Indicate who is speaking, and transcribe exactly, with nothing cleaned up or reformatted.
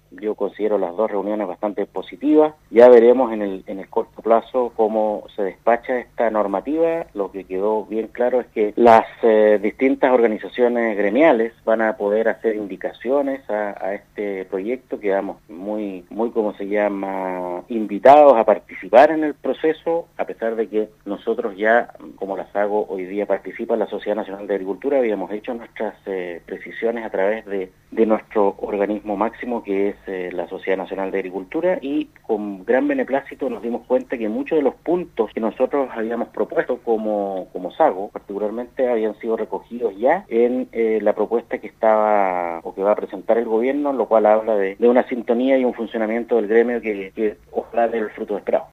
Speaker 1: yo considero las dos reuniones bastante positivas. Ya veremos en el, en el corto plazo cómo se despacha esta normativa. Lo que quedó bien claro es que las eh, distintas organizaciones gremiales van a poder hacer indicaciones a, a este proyecto. Quedamos muy, muy, como se llama, invitados a participar en el proceso, a pesar de que nosotros ya, como las hago hoy día, participa en la Sociedad Nacional de Agricultura. Habíamos hecho nuestras eh, precisiones a través de, de nuestro organismo máximo, que es eh, la Sociedad Nacional de Agricultura, y con gran beneplácito nos dimos cuenta que muchos de los puntos que nosotros habíamos propuesto como, como SAGO, particularmente, habían sido recogidos ya en eh, la propuesta que estaba o que va a presentar el gobierno, lo cual habla de, de una sintonía y un funcionamiento del gremio que, que ojalá dé el fruto esperado.